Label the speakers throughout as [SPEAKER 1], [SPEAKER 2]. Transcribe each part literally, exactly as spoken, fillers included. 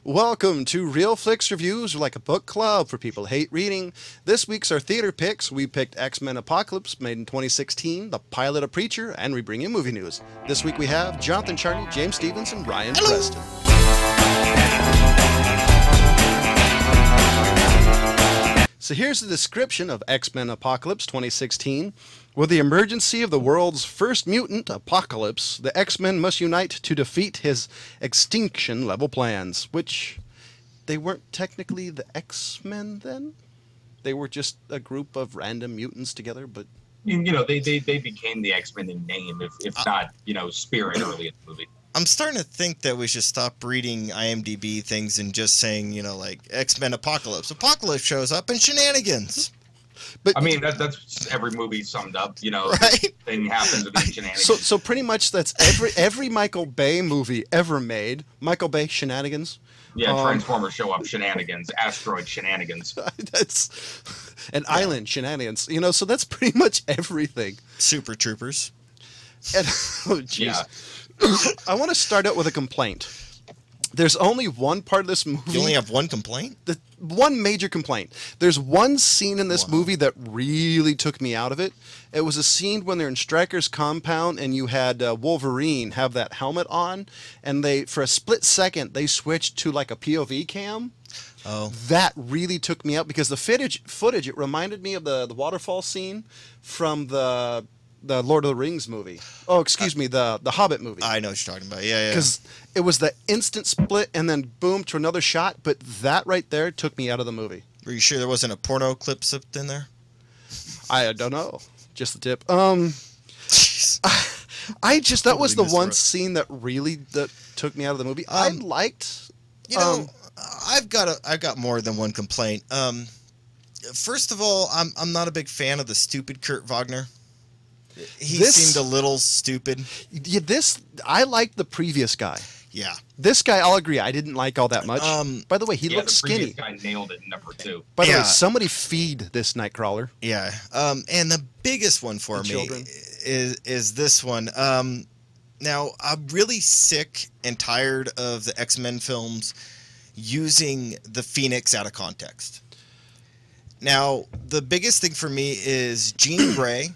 [SPEAKER 1] Welcome to Real Flicks Reviews, like a book club for people who hate reading. This week's our theater picks. We picked X-Men Apocalypse, made in twenty sixteen, the pilot of Preacher, and we bring you movie news. This week we have Jonathan Charney, James Stevens, and Ryan
[SPEAKER 2] Hello.
[SPEAKER 1] Preston. So here's the description of X-Men Apocalypse twenty sixteen. With the emergency of the world's first mutant, Apocalypse, the X-Men must unite to defeat his extinction-level plans, which they weren't technically the X-Men then? They were just a group of random mutants together, but...
[SPEAKER 3] You know, they, they, they became the X-Men in name, if, if not, you know, spirit early in the movie.
[SPEAKER 2] I'm starting to think that we should stop reading I M D B things and just saying, you know, like, X-Men Apocalypse. Apocalypse shows up and shenanigans.
[SPEAKER 1] But
[SPEAKER 3] I mean, that, that's every movie summed up, you know,
[SPEAKER 2] Right?
[SPEAKER 3] thing happens with these shenanigans.
[SPEAKER 1] So, so pretty much that's every every Michael Bay movie ever made. Michael Bay shenanigans.
[SPEAKER 3] yeah,
[SPEAKER 1] um,
[SPEAKER 3] Transformers show up shenanigans, asteroid shenanigans.
[SPEAKER 1] That's an island shenanigans. You know, so that's pretty much everything.
[SPEAKER 2] Super Troopers.
[SPEAKER 1] And, oh, jeez.
[SPEAKER 3] Yeah.
[SPEAKER 1] I want to start out with a complaint. There's only one part of this movie.
[SPEAKER 2] You only have one complaint?
[SPEAKER 1] the one major complaint. There's one scene in this
[SPEAKER 2] Wow.
[SPEAKER 1] movie that really took me out of it. It was a scene when they're in Stryker's compound and you had uh, Wolverine have that helmet on, and they, for a split second, they switched to like a P O V cam.
[SPEAKER 2] Oh.
[SPEAKER 1] That really took me out because the footage, footage it reminded me of the, the waterfall scene from the the Lord of the Rings movie. Oh, excuse me, the the Hobbit movie.
[SPEAKER 2] I know what you're talking about. Yeah, yeah.
[SPEAKER 1] Because it was the instant split and then boom to another shot, but that right there took me out of the movie.
[SPEAKER 2] Were you sure there wasn't a porno clip slipped in there?
[SPEAKER 1] I don't know, just the tip. Um,
[SPEAKER 2] Jeez.
[SPEAKER 1] I just that
[SPEAKER 2] Totally
[SPEAKER 1] was the
[SPEAKER 2] missed
[SPEAKER 1] one
[SPEAKER 2] it.
[SPEAKER 1] scene that really that took me out of the movie. I
[SPEAKER 2] Um,
[SPEAKER 1] liked.
[SPEAKER 2] You know,
[SPEAKER 1] um,
[SPEAKER 2] I've got a, I've got more than one complaint. Um, first of all, I'm I'm not a big fan of the stupid Kurt Wagner. He
[SPEAKER 1] This-
[SPEAKER 2] seemed a little stupid.
[SPEAKER 1] Yeah, this I liked the previous guy.
[SPEAKER 2] Yeah.
[SPEAKER 1] This guy, I'll agree, I didn't like all that much.
[SPEAKER 2] Um,
[SPEAKER 1] By the way, he
[SPEAKER 3] yeah,
[SPEAKER 1] looks
[SPEAKER 3] the previous
[SPEAKER 1] skinny.
[SPEAKER 3] guy nailed it in number two.
[SPEAKER 1] By the way,
[SPEAKER 2] Yeah.
[SPEAKER 1] somebody feed this Nightcrawler.
[SPEAKER 2] Yeah. Um, and the biggest one for
[SPEAKER 1] The
[SPEAKER 2] me
[SPEAKER 1] children.
[SPEAKER 2] is is this one. Um, now I'm really sick and tired of the X-Men films using the Phoenix out of context. Now, the biggest thing for me is Jean Grey.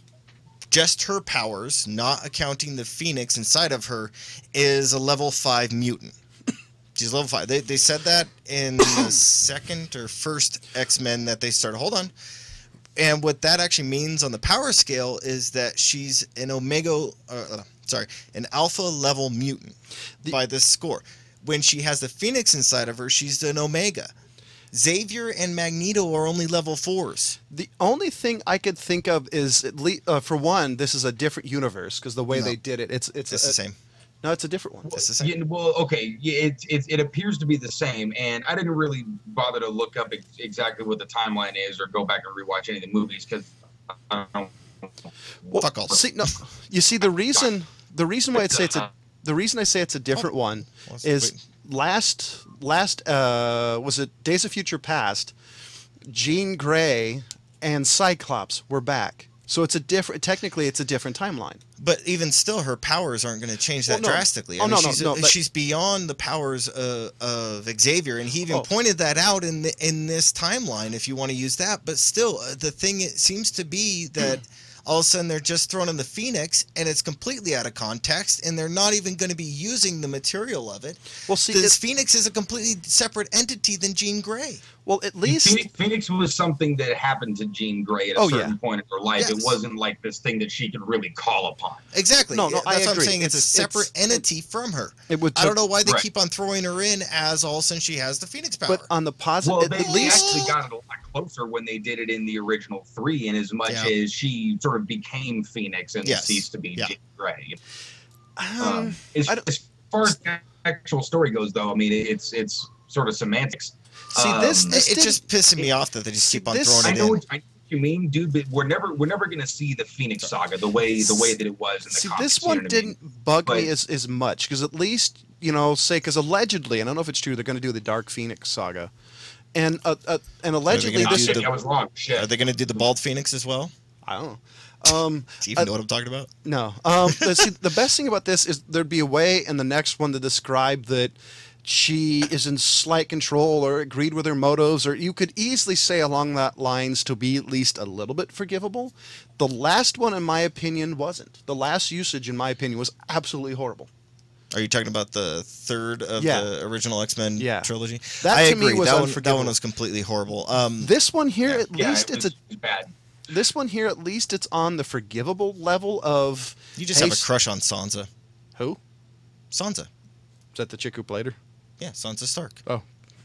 [SPEAKER 2] Just her powers, not accounting the Phoenix inside of her, is a level five mutant. She's level five. They, they said that in the second or first X-Men that they started. Hold on. And what that actually means on the power scale is that she's an Omega, uh, sorry, an alpha level mutant
[SPEAKER 1] The-
[SPEAKER 2] by this score. When she has the Phoenix inside of her, she's an Omega. Xavier and Magneto are only level fours.
[SPEAKER 1] The only thing I could think of is, at least, uh, for one, this is a different universe because the way
[SPEAKER 2] No.
[SPEAKER 1] they did it, it's it's
[SPEAKER 2] It's
[SPEAKER 1] a,
[SPEAKER 2] the same.
[SPEAKER 1] No, it's a different one.
[SPEAKER 2] It's the same.
[SPEAKER 3] Yeah, well, okay, yeah, it, it, it appears to be the same, and I didn't really bother to look up ex- exactly what the timeline is or go back and rewatch any of the movies because I don't
[SPEAKER 1] Well,
[SPEAKER 2] Fuck all.
[SPEAKER 1] see, no, you see the reason the reason why I'd say it's a the reason I say it's a different one
[SPEAKER 2] Well,
[SPEAKER 1] is
[SPEAKER 2] wait.
[SPEAKER 1] last last uh was it Days of Future Past, Jean Grey and Cyclops were back. So it's a different technically it's a different timeline.
[SPEAKER 2] But even still, her powers aren't going to change that
[SPEAKER 1] Well, no.
[SPEAKER 2] drastically. I
[SPEAKER 1] Oh,
[SPEAKER 2] mean,
[SPEAKER 1] no, no,
[SPEAKER 2] she's,
[SPEAKER 1] no, but-
[SPEAKER 2] she's beyond the powers uh, of Xavier, and he even
[SPEAKER 1] Oh.
[SPEAKER 2] pointed that out in the, in this timeline. If you want to use that, but still, uh, the thing it seems to be that all of a sudden they're just throwing in the Phoenix, and it's completely out of context, and they're not even going to be using the material of it.
[SPEAKER 1] Well, see,
[SPEAKER 2] This
[SPEAKER 1] it,
[SPEAKER 2] Phoenix is a completely separate entity than Jean Grey.
[SPEAKER 1] well at least
[SPEAKER 3] Phoenix, Phoenix was something that happened to Jean Grey at a
[SPEAKER 1] Oh,
[SPEAKER 3] certain
[SPEAKER 1] yeah.
[SPEAKER 3] point in her life. It
[SPEAKER 2] Yes.
[SPEAKER 3] wasn't like this thing that she could really call upon.
[SPEAKER 2] Exactly.
[SPEAKER 1] No, no,
[SPEAKER 2] That's
[SPEAKER 1] I
[SPEAKER 2] what
[SPEAKER 1] agree.
[SPEAKER 2] I'm saying. It's,
[SPEAKER 1] It's-
[SPEAKER 2] a separate
[SPEAKER 1] it's-
[SPEAKER 2] entity from her.
[SPEAKER 1] it would
[SPEAKER 2] I don't know why they
[SPEAKER 3] Right.
[SPEAKER 2] keep on throwing her in as all of a sudden she has the Phoenix power.
[SPEAKER 1] but on the positive
[SPEAKER 3] Well,
[SPEAKER 1] at,
[SPEAKER 3] they
[SPEAKER 1] at least
[SPEAKER 3] actually got it a lot closer when they did it in the original three, in as much
[SPEAKER 2] Yeah.
[SPEAKER 3] as she sort of became Phoenix and
[SPEAKER 2] Yes.
[SPEAKER 3] ceased to be
[SPEAKER 2] Yeah.
[SPEAKER 3] Jean Grey.
[SPEAKER 1] um,
[SPEAKER 3] Um, as,
[SPEAKER 1] I don't-
[SPEAKER 3] as far as the actual story goes, though, I mean, it's it's sort of semantics.
[SPEAKER 1] see this
[SPEAKER 3] Um,
[SPEAKER 1] this
[SPEAKER 2] It, it
[SPEAKER 1] didn't-
[SPEAKER 2] just pisses me off that they just
[SPEAKER 1] See,
[SPEAKER 2] keep on
[SPEAKER 1] this-
[SPEAKER 2] throwing
[SPEAKER 3] I
[SPEAKER 2] it
[SPEAKER 3] know,
[SPEAKER 2] in.
[SPEAKER 3] what, I know what you mean, dude, but we're never we're never gonna see the Phoenix Saga the way the way that it was in the
[SPEAKER 1] See,
[SPEAKER 3] comics.
[SPEAKER 1] this
[SPEAKER 3] you know
[SPEAKER 1] one
[SPEAKER 3] what I mean?
[SPEAKER 1] didn't bug me
[SPEAKER 3] But-
[SPEAKER 1] as, as much because at least you know, say because allegedly, and I don't know if it's true, they're going to do the Dark Phoenix saga, and uh, uh, and allegedly
[SPEAKER 2] gonna
[SPEAKER 1] this.
[SPEAKER 2] do
[SPEAKER 3] Shit,
[SPEAKER 2] the-
[SPEAKER 3] I was wrong. Shit.
[SPEAKER 2] Are they going to do the bald Phoenix as well?
[SPEAKER 1] I don't know. Um,
[SPEAKER 2] Do you even
[SPEAKER 1] Uh,
[SPEAKER 2] know what I'm talking about?
[SPEAKER 1] no. Um, but see, the best thing about this is there'd be a way in the next one to describe that she is in slight control or agreed with her motives, or you could easily say along that lines to be at least a little bit forgivable. The last one, in my opinion, wasn't. The last usage, in my opinion, was absolutely horrible.
[SPEAKER 2] Are you talking about the third of
[SPEAKER 1] Yeah.
[SPEAKER 2] the original X-Men
[SPEAKER 1] Yeah.
[SPEAKER 2] trilogy?
[SPEAKER 1] That
[SPEAKER 2] I
[SPEAKER 1] to me
[SPEAKER 2] agree.
[SPEAKER 1] was
[SPEAKER 2] that one, that
[SPEAKER 1] unforgivable.
[SPEAKER 2] one was completely horrible. Um,
[SPEAKER 1] This one here,
[SPEAKER 3] Yeah,
[SPEAKER 1] at
[SPEAKER 3] yeah,
[SPEAKER 1] least
[SPEAKER 3] it
[SPEAKER 1] it's
[SPEAKER 3] was,
[SPEAKER 1] a
[SPEAKER 3] it was bad.
[SPEAKER 1] this one here, at least it's on the forgivable level of.
[SPEAKER 2] you just
[SPEAKER 1] hey,
[SPEAKER 2] have a crush on Sansa.
[SPEAKER 1] Who?
[SPEAKER 2] Sansa.
[SPEAKER 1] Is that the chick who played her?
[SPEAKER 2] Yeah, Sansa Stark.
[SPEAKER 1] Oh.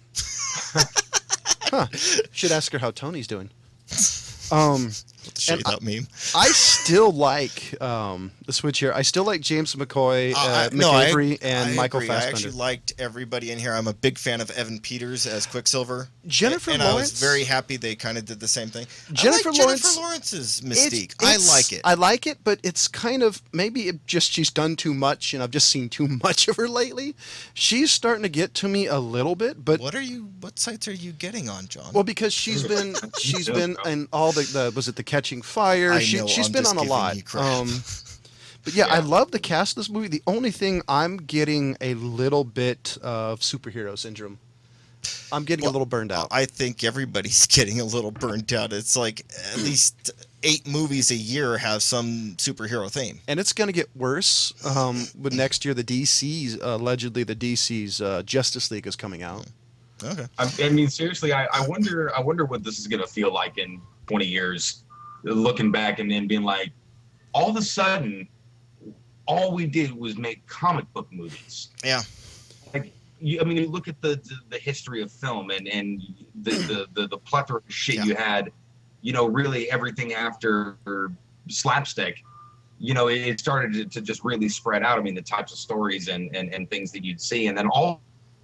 [SPEAKER 1] Huh. Should ask her how Tony's doing. Um,
[SPEAKER 2] What the shit
[SPEAKER 1] And I-
[SPEAKER 2] that meme?
[SPEAKER 1] I still like um, the switch here. I still like James McCoy, uh,
[SPEAKER 2] Uh, I- no, I-
[SPEAKER 1] McAvery, and
[SPEAKER 2] I
[SPEAKER 1] Michael
[SPEAKER 2] agree. I
[SPEAKER 1] Fassbender.
[SPEAKER 2] actually liked everybody in here. I'm a big fan of Evan Peters as Quicksilver.
[SPEAKER 1] Jennifer
[SPEAKER 2] and
[SPEAKER 1] Lawrence.
[SPEAKER 2] I was very happy they kind of did the same thing.
[SPEAKER 1] Jennifer
[SPEAKER 2] I like
[SPEAKER 1] Lawrence-
[SPEAKER 2] Jennifer Lawrence's
[SPEAKER 1] It-
[SPEAKER 2] mystique. I
[SPEAKER 1] it's-
[SPEAKER 2] like it.
[SPEAKER 1] I like it, but it's kind of maybe it just she's done too much, and I've just seen too much of her lately. She's starting to get to me a little bit, but
[SPEAKER 2] what are you? What sites are you getting on, John?
[SPEAKER 1] well, because she's been she's been in all the, the was it the Catching Fire?
[SPEAKER 2] I
[SPEAKER 1] she
[SPEAKER 2] know,
[SPEAKER 1] she's
[SPEAKER 2] I'm
[SPEAKER 1] been
[SPEAKER 2] just
[SPEAKER 1] on a
[SPEAKER 2] giving
[SPEAKER 1] lot.
[SPEAKER 2] you crap.
[SPEAKER 1] Um, but yeah, I
[SPEAKER 3] Yeah.
[SPEAKER 1] love the cast of this movie. The only thing I'm getting a little bit of superhero syndrome. I'm getting
[SPEAKER 2] Well,
[SPEAKER 1] a little burned out.
[SPEAKER 2] I think everybody's getting a little burnt out. It's like at least eight movies a year have some superhero theme.
[SPEAKER 1] And it's going to get worse. Um, with next year, the D C's allegedly the D C's uh, Justice League is coming out.
[SPEAKER 2] Okay.
[SPEAKER 3] I, I mean, seriously, I, I wonder. I wonder what this is going to feel like in twenty years, looking back and then being like, all of a sudden, all we did was make comic book movies.
[SPEAKER 2] Yeah.
[SPEAKER 3] Like, you, I mean, you look at the, the the history of film and and the the the, the plethora of shit
[SPEAKER 2] Yeah.
[SPEAKER 3] you had. You know, really everything after slapstick. You know, it, it started to, to just really spread out. I mean, the types of stories and and and things that you'd see, and then all.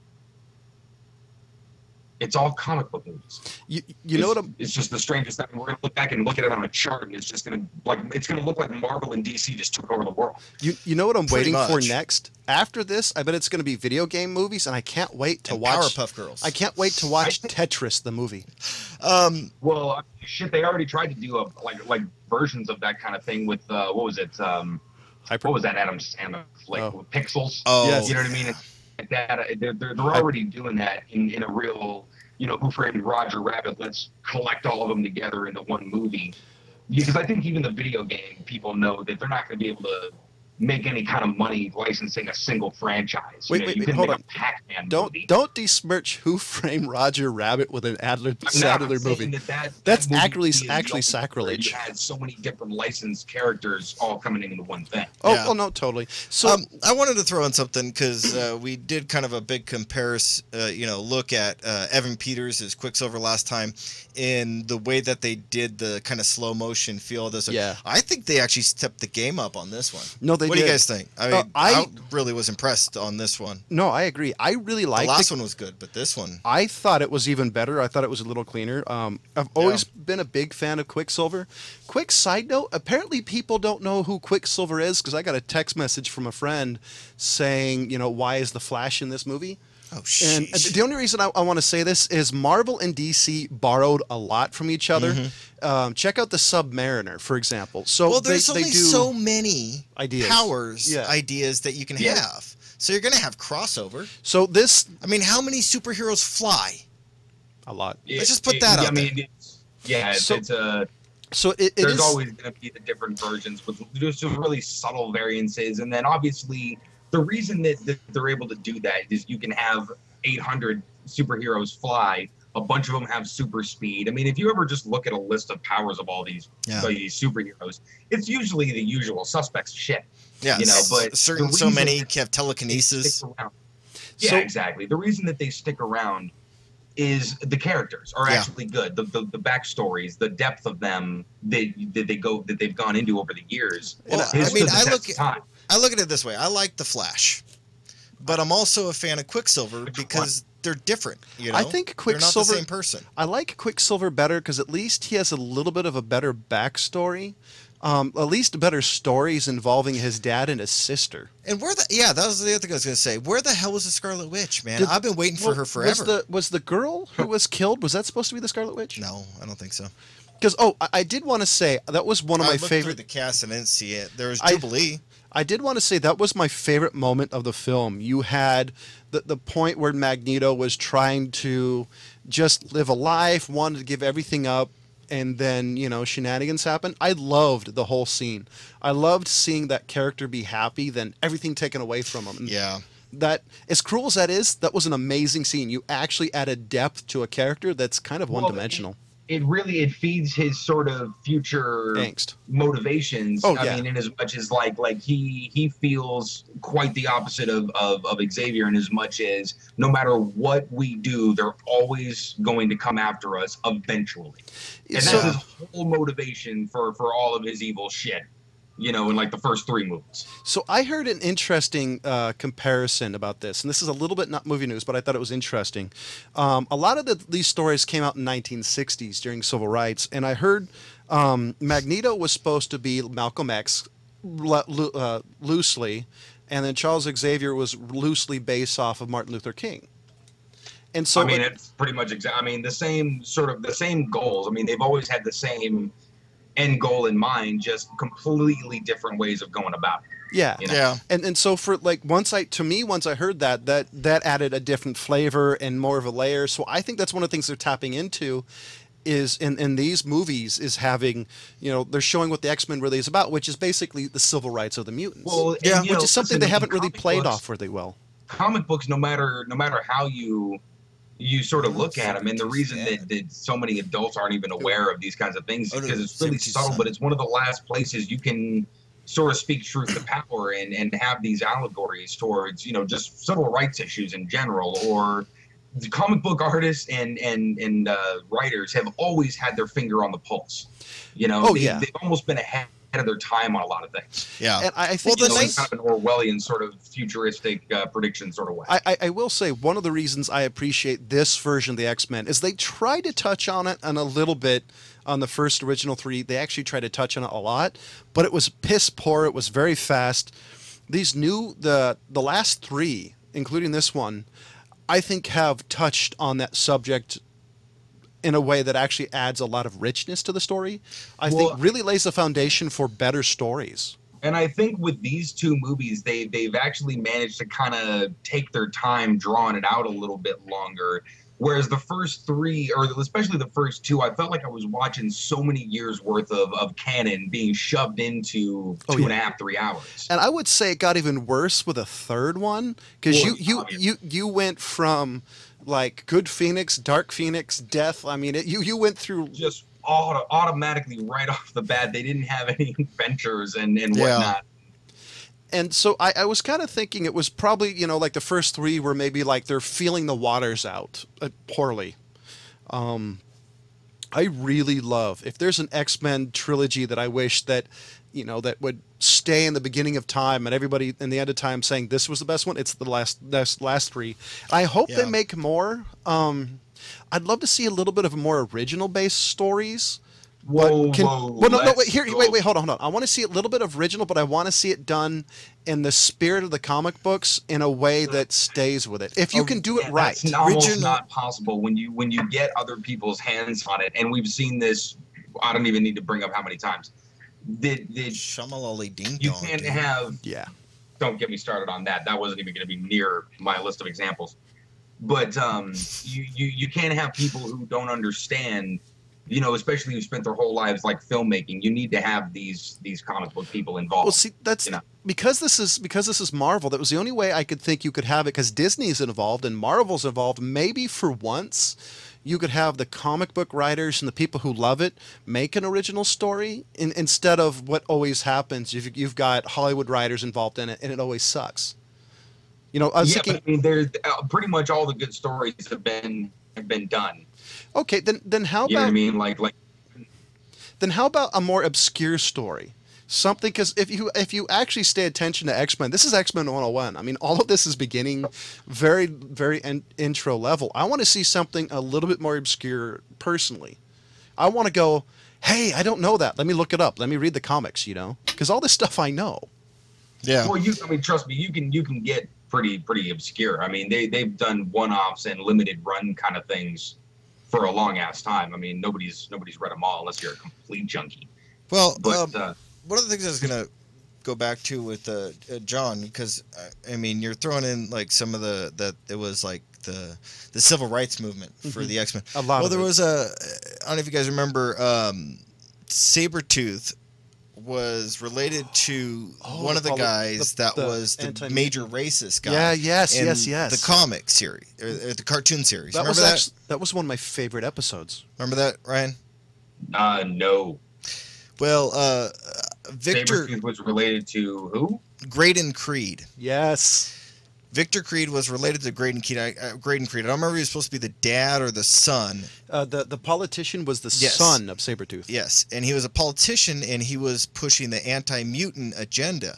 [SPEAKER 3] It's all comic book movies.
[SPEAKER 1] You, you know
[SPEAKER 3] it's,
[SPEAKER 1] what I'm
[SPEAKER 3] It's just the strangest thing. We're gonna look back and look at it on a chart, and it's just gonna like it's gonna look like Marvel and D C just took over the world.
[SPEAKER 1] you, you know what I'm
[SPEAKER 2] Pretty
[SPEAKER 1] waiting for
[SPEAKER 2] much.
[SPEAKER 1] next? After this, I bet it's going to be video game movies, and I can't wait to
[SPEAKER 2] And
[SPEAKER 1] watch.
[SPEAKER 2] Powerpuff Girls.
[SPEAKER 1] I can't wait to watch Tetris the movie.
[SPEAKER 2] Um,
[SPEAKER 3] Well, I mean, shit, they already tried to do a like like versions of that kind of thing with uh, what was it? Um,
[SPEAKER 1] Hyper.
[SPEAKER 3] what was that Adam Sandler like
[SPEAKER 1] Oh.
[SPEAKER 3] with Pixels?
[SPEAKER 2] oh,
[SPEAKER 1] Yes.
[SPEAKER 3] You know what I mean? It's like that uh, they're they're, they're already doing that in, in a real, you know, Who Framed Roger Rabbit? Let's collect all of them together into one movie. Because I think even the video game people know that they're not going to be able to make any kind of money licensing a single franchise.
[SPEAKER 1] Wait,
[SPEAKER 3] you know,
[SPEAKER 1] wait,
[SPEAKER 3] you
[SPEAKER 1] wait,
[SPEAKER 3] can
[SPEAKER 1] hold
[SPEAKER 3] make
[SPEAKER 1] on.
[SPEAKER 3] a Pac-Man
[SPEAKER 1] Don't
[SPEAKER 3] movie.
[SPEAKER 1] don't besmirch Who Framed Roger Rabbit with an Adler
[SPEAKER 3] I'm not
[SPEAKER 1] Sadler
[SPEAKER 3] saying
[SPEAKER 1] movie.
[SPEAKER 3] That that,
[SPEAKER 1] That's
[SPEAKER 3] that movie
[SPEAKER 1] actually-
[SPEAKER 3] is the
[SPEAKER 1] actually
[SPEAKER 3] only
[SPEAKER 1] sacrilege.
[SPEAKER 3] where You had so many different licensed characters all coming into one thing.
[SPEAKER 1] Oh,
[SPEAKER 2] Yeah.
[SPEAKER 1] oh no, totally. So
[SPEAKER 2] um, I wanted to throw in something because uh, we did kind of a big comparison, uh, you know, look at uh, Evan Peters as Quicksilver last time in the way that they did the kind of slow motion feel of this.
[SPEAKER 1] Yeah.
[SPEAKER 2] I think they actually stepped the game up on this one.
[SPEAKER 1] No, they
[SPEAKER 2] What do
[SPEAKER 1] did.
[SPEAKER 2] you guys think? I mean,
[SPEAKER 1] Uh, I-
[SPEAKER 2] I, really was impressed on this one.
[SPEAKER 1] no, I agree. I really
[SPEAKER 2] The
[SPEAKER 1] liked
[SPEAKER 2] last
[SPEAKER 1] it.
[SPEAKER 2] one was good, but this one,
[SPEAKER 1] I thought it was even better. I thought it was a little cleaner. Um, I've always been a big fan of Quicksilver. Quick side note: apparently, people don't know who Quicksilver is because I got a text message from a friend saying, you know, why is the Flash in this movie?
[SPEAKER 2] oh
[SPEAKER 1] And
[SPEAKER 2] shit.
[SPEAKER 1] the only reason I, I want to say this is Marvel and D C borrowed a lot from each other. Um, check out the Submariner, for example. So
[SPEAKER 2] Well,
[SPEAKER 1] they,
[SPEAKER 2] there's
[SPEAKER 1] they
[SPEAKER 2] only
[SPEAKER 1] do
[SPEAKER 2] so many
[SPEAKER 1] ideas.
[SPEAKER 2] powers,
[SPEAKER 1] Yeah.
[SPEAKER 2] ideas that you can
[SPEAKER 3] Yeah.
[SPEAKER 2] have. So you're going to have crossover.
[SPEAKER 1] So this
[SPEAKER 2] I mean, how many superheroes fly?
[SPEAKER 1] a lot.
[SPEAKER 2] Let's just put that
[SPEAKER 3] I
[SPEAKER 2] out
[SPEAKER 3] mean, it's, yeah, it's,
[SPEAKER 1] So-
[SPEAKER 3] it's a.
[SPEAKER 1] So it, it
[SPEAKER 3] There's
[SPEAKER 1] is
[SPEAKER 3] always going to be the different versions with there's just really subtle variances, and then obviously the reason that, that they're able to do that is you can have eight hundred superheroes fly. A bunch of them have super speed. I mean, if you ever just look at a list of powers of all these,
[SPEAKER 2] Yeah.
[SPEAKER 3] these superheroes, it's usually the usual suspects shit.
[SPEAKER 2] Yeah,
[SPEAKER 3] You know,
[SPEAKER 2] s-
[SPEAKER 3] but
[SPEAKER 2] certain
[SPEAKER 3] the
[SPEAKER 2] so
[SPEAKER 3] reason
[SPEAKER 2] many
[SPEAKER 3] that
[SPEAKER 2] have
[SPEAKER 3] They
[SPEAKER 2] telekinesis.
[SPEAKER 3] stick around. Yeah,
[SPEAKER 1] So-
[SPEAKER 3] exactly. The reason that they stick around is the characters are
[SPEAKER 2] Yeah.
[SPEAKER 3] actually good. The, the the backstories, the depth of them that that they go that they've gone into over the years.
[SPEAKER 2] Well,
[SPEAKER 3] has
[SPEAKER 2] I mean,
[SPEAKER 3] stood the
[SPEAKER 2] I
[SPEAKER 3] test
[SPEAKER 2] look
[SPEAKER 3] of time.
[SPEAKER 2] I look at it this way. I like the Flash, but I'm also a fan of Quicksilver
[SPEAKER 3] Which
[SPEAKER 2] because they're different. You know,
[SPEAKER 1] I think
[SPEAKER 2] they're not the
[SPEAKER 1] Quicksilver-
[SPEAKER 2] same person.
[SPEAKER 1] I like Quicksilver better because at least he has a little bit of a better backstory. Um, at least better stories involving his dad and his sister.
[SPEAKER 2] And where the yeah, that was the other thing I was gonna say. Where the hell was the Scarlet Witch, man?
[SPEAKER 1] Did-
[SPEAKER 2] I've been waiting for
[SPEAKER 1] Well,
[SPEAKER 2] her forever.
[SPEAKER 1] Was the was the girl who was killed? Was that supposed to be the Scarlet Witch?
[SPEAKER 2] No, I don't think so.
[SPEAKER 1] Because oh, I, I did want to say that was one of
[SPEAKER 2] I
[SPEAKER 1] my
[SPEAKER 2] looked
[SPEAKER 1] favorite.
[SPEAKER 2] through the cast and I didn't see it. There was
[SPEAKER 1] I-
[SPEAKER 2] Jubilee.
[SPEAKER 1] I did want to say that was my favorite moment of the film. You had the the point where Magneto was trying to just live a life, wanted to give everything up, and then, you know, shenanigans happened. I loved the whole scene. I loved seeing that character be happy, then everything taken away from him. And
[SPEAKER 2] Yeah.
[SPEAKER 1] that, as cruel as that is, that was an amazing scene. You actually added depth to a character that's kind of
[SPEAKER 3] Well,
[SPEAKER 1] one-dimensional.
[SPEAKER 3] It really it feeds his sort of future
[SPEAKER 1] Angst.
[SPEAKER 3] motivations.
[SPEAKER 1] Oh,
[SPEAKER 3] I
[SPEAKER 1] yeah.
[SPEAKER 3] mean, in as much as like like he he feels quite the opposite of, of of Xavier, in as much as no matter what we do, they're always going to come after us eventually. And
[SPEAKER 1] So-
[SPEAKER 3] that's his whole motivation for for all of his evil shit. You know, in like the first three movies.
[SPEAKER 1] So I heard an interesting uh, comparison about this, and this is a little bit not movie news, but I thought it was interesting. Um, a lot of the, these stories came out in nineteen sixties during civil rights, and I heard um, Magneto was supposed to be Malcolm X lo- lo- uh, loosely, and then Charles Xavier was loosely based off of Martin Luther King. And so
[SPEAKER 3] I mean,
[SPEAKER 1] it-
[SPEAKER 3] it's pretty much exa- I mean, the same sort of the same goals. I mean, they've always had the same end goal in mind, just completely different ways of going about it.
[SPEAKER 1] yeah,
[SPEAKER 3] You know?
[SPEAKER 2] Yeah.
[SPEAKER 1] and and so for like once I to me once I heard that that that added a different flavor and more of a layer. So I think that's one of the things they're tapping into is in in these movies is having, you know, they're showing what the X-Men really is about, which is basically the civil rights of the mutants.
[SPEAKER 3] Well, and,
[SPEAKER 2] Yeah.
[SPEAKER 3] you
[SPEAKER 1] which
[SPEAKER 3] know,
[SPEAKER 1] is something
[SPEAKER 3] listen,
[SPEAKER 1] they
[SPEAKER 3] in
[SPEAKER 1] haven't really
[SPEAKER 3] comic
[SPEAKER 1] played
[SPEAKER 3] books-
[SPEAKER 1] off really well.
[SPEAKER 3] Comic books, no matter no matter how you you sort of look at them, and the reason
[SPEAKER 2] Yeah.
[SPEAKER 3] that, that so many adults aren't even aware of these kinds of things
[SPEAKER 2] Oh,
[SPEAKER 3] is because
[SPEAKER 2] no,
[SPEAKER 3] it's really
[SPEAKER 2] seventeen
[SPEAKER 3] subtle,
[SPEAKER 2] son.
[SPEAKER 3] but it's one of the last places you can sort of speak truth to power and and have these allegories towards, you know, just civil rights issues in general. Or the comic book artists and and and uh, writers have always had their finger on the pulse. You know,
[SPEAKER 1] Oh,
[SPEAKER 3] they,
[SPEAKER 1] yeah.
[SPEAKER 3] they've almost been ahead of their time on a lot of things.
[SPEAKER 2] Yeah.
[SPEAKER 1] And I, I think
[SPEAKER 2] Well,
[SPEAKER 1] you
[SPEAKER 2] the
[SPEAKER 1] know,
[SPEAKER 3] So it's kind of an Orwellian sort of futuristic uh, prediction sort of way.
[SPEAKER 1] I, I, I will say one of the reasons I appreciate this version of the X-Men is they try to touch on it and a little bit on the first original three. They actually try to touch on it a lot, but it was piss poor. It was very fast. These new the the last three, including this one, I think have touched on that subject in a way that actually adds a lot of richness to the story. I
[SPEAKER 3] Well-
[SPEAKER 1] think really lays the foundation for better stories.
[SPEAKER 3] And I think with these two movies, they they've actually managed to kind of take their time drawing it out a little bit longer. Whereas the first three, or especially the first two, I felt like I was watching so many years worth of, of canon being shoved into
[SPEAKER 1] Oh,
[SPEAKER 3] two and a
[SPEAKER 1] yeah.
[SPEAKER 3] half, three hours.
[SPEAKER 1] And I would say it got even worse with a third one because
[SPEAKER 3] Well,
[SPEAKER 1] you you,
[SPEAKER 3] obvious.
[SPEAKER 1] you you went from like Good Phoenix, Dark Phoenix, Death. I mean, it, you you went through.
[SPEAKER 3] Just auto, automatically right off the bat, they didn't have any adventures and, and
[SPEAKER 2] Yeah.
[SPEAKER 3] whatnot.
[SPEAKER 1] And so I, I was kind of thinking it was probably, you know, like the first three were maybe like they're feeling the waters out uh, poorly. Um, I really love, if there's an X-Men trilogy that I wish that, you know, that would stay in the beginning of time and everybody in the end of time saying this was the best one, it's the last last, last three. I hope they
[SPEAKER 2] Yeah.
[SPEAKER 1] make more. Um, I'd love to see a little bit of more original based stories.
[SPEAKER 3] Whoa,
[SPEAKER 1] But can,
[SPEAKER 3] whoa,
[SPEAKER 1] well, no, no,
[SPEAKER 3] let's
[SPEAKER 1] wait, here,
[SPEAKER 3] go.
[SPEAKER 1] wait, wait, hold on, hold on. I want to see a little bit of original, but I want to see it done in the spirit of the comic books in a way that stays with it. If you
[SPEAKER 2] Oh,
[SPEAKER 1] can do it
[SPEAKER 3] Yeah,
[SPEAKER 1] right.
[SPEAKER 3] That's almost
[SPEAKER 2] Original-
[SPEAKER 3] not possible when you when you get other people's hands on it, and we've seen this. I don't even need to bring up how many times. Did did
[SPEAKER 2] Shamalali ding
[SPEAKER 3] you
[SPEAKER 2] dong.
[SPEAKER 3] can't
[SPEAKER 2] dude.
[SPEAKER 3] have?
[SPEAKER 1] Yeah.
[SPEAKER 3] Don't get me started on that. That wasn't even going to be near my list of examples. But um, you you you can't have people who don't understand. You know, especially who spent their whole lives like filmmaking. You need to have these these comic book people involved.
[SPEAKER 1] Well, see, that's
[SPEAKER 3] you know.
[SPEAKER 1] because this is because this is Marvel. That was the only way I could think you could have it because Disney's involved and Marvel's involved. Maybe for once, you could have the comic book writers and the people who love it make an original story in, instead of what always happens. You've, you've got Hollywood writers involved in it, and it always sucks. You know, I was
[SPEAKER 3] yeah,
[SPEAKER 1] thinking.
[SPEAKER 3] but I mean, there's uh, pretty much all the good stories have been have been done.
[SPEAKER 1] Okay, then then how
[SPEAKER 3] You know what I
[SPEAKER 1] about
[SPEAKER 3] mean? Like like.
[SPEAKER 1] then how about a more obscure story? Something because if you if you actually stay attention to X-Men, this is X-Men one oh one. I mean, all of this is beginning very very in, intro level. I want to see something a little bit more obscure personally. I want to go, hey, I don't know that. Let me look it up. Let me read the comics. You know, because all this stuff I know.
[SPEAKER 2] Yeah.
[SPEAKER 3] Well, you. I mean, trust me. You can. You can get pretty. Pretty obscure. I mean, they they've done one-offs and limited run kind of things for a long ass time. I mean, nobody's nobody's read them all unless you're a complete junkie.
[SPEAKER 2] Well,
[SPEAKER 3] But
[SPEAKER 2] um,
[SPEAKER 3] uh,
[SPEAKER 2] one of the things I was gonna go back to with uh, uh, John, because uh, I mean, you're throwing in like some of the that it was like the the civil rights movement for
[SPEAKER 1] Mhm.
[SPEAKER 2] the X-Men.
[SPEAKER 1] A lot
[SPEAKER 2] Well,
[SPEAKER 1] of
[SPEAKER 2] there
[SPEAKER 1] it.
[SPEAKER 2] was a I don't know if you guys remember um, Sabretooth was related to
[SPEAKER 1] Oh,
[SPEAKER 2] one
[SPEAKER 1] the
[SPEAKER 2] of the
[SPEAKER 1] poli-
[SPEAKER 2] guys
[SPEAKER 1] the-
[SPEAKER 2] that
[SPEAKER 1] the
[SPEAKER 2] was the
[SPEAKER 1] anti-mutant.
[SPEAKER 2] major racist guy.
[SPEAKER 1] Yeah, yes,
[SPEAKER 2] in
[SPEAKER 1] yes, yes.
[SPEAKER 2] The comic series or, or the cartoon series.
[SPEAKER 1] that
[SPEAKER 2] Remember
[SPEAKER 1] was
[SPEAKER 2] that?
[SPEAKER 1] actually, that was one of my favorite episodes.
[SPEAKER 2] Remember that, Ryan?
[SPEAKER 3] uh, no,
[SPEAKER 2] Well, uh, Victor
[SPEAKER 3] Sabretooth was related to who?
[SPEAKER 2] Graydon Creed.
[SPEAKER 1] Yes.
[SPEAKER 2] Victor Creed was related to Graydon Creed. I, uh, Graydon Creed. I don't remember if he was supposed to be the dad or the son.
[SPEAKER 1] Uh, the the politician was the
[SPEAKER 2] Yes.
[SPEAKER 1] son of Sabretooth.
[SPEAKER 2] Yes, and he was a politician, and he was pushing the anti-mutant agenda.